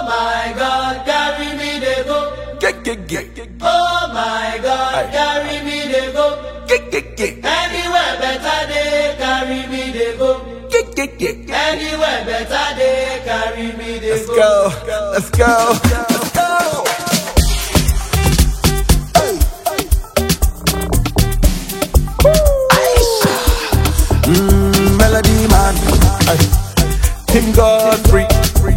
my God, carry me they go. Oh my God, carry me they go. Anywhere better they carry me they go. Anywhere better they carry me they Let's go. go, let's go, let's go. Melody man, Tim Godfrey.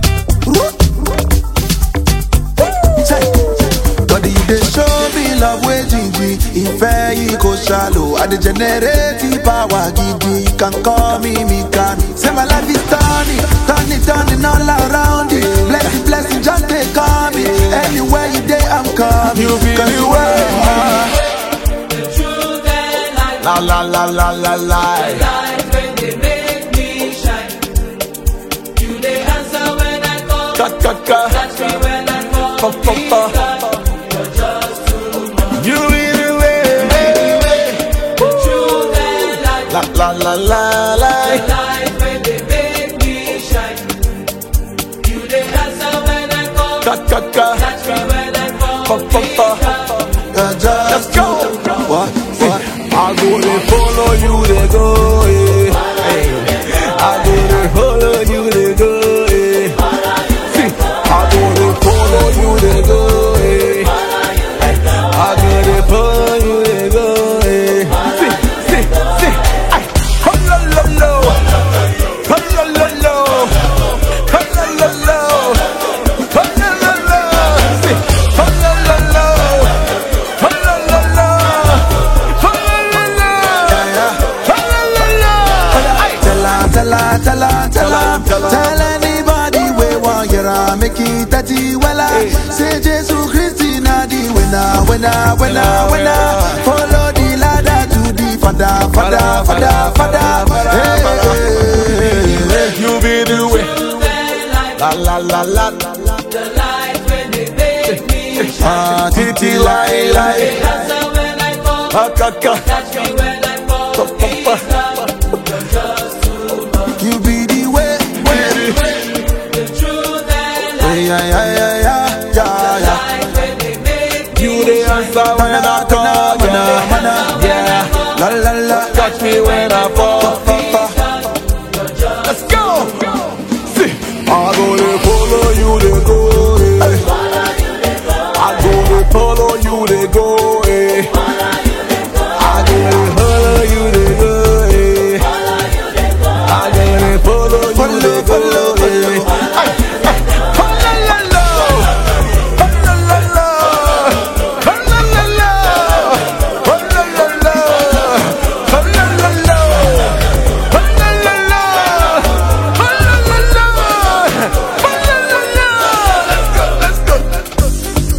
God, they show me love waiting me. If you go shallow, I the generative power give me. You can call me, me can. Say my life is turning all around it. Blessing, just take call me. Anywhere you day, I'm coming. You be the way. The truth and life. La la la la la la. Life when they make me shine. You they answer when I call. Catch me when I fall. Please God, you're just too much. You be the way. The truth and life. La la la la la. Life when they make me shine. You they answer when I call. Catch me when I fall. Please God. Let's go. What? I go to follow you, they go. I go to follow you, they go. I go to follow you, they go. I go to follow you, they go. Tell anybody we want you to make it 30 well. Say Jesus Christ na the winner. Follow the ladder to the Father. Hey. You be the way. La la la la. The life when they make me shine. Titi lie. They answer when I fall. Catch me when I fall. Please God, you're just too much. You be the way. The truth and life. Yeah. Life when they make me You the answer when I call. Yeah. La. Catch me when I fall. Let's go. See, I go to follow you, they go. I go to follow you, they go. I go to follow you, they go. I go to follow you, they go.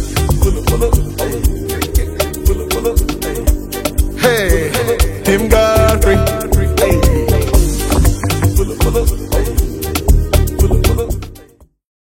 Hey, Tim God.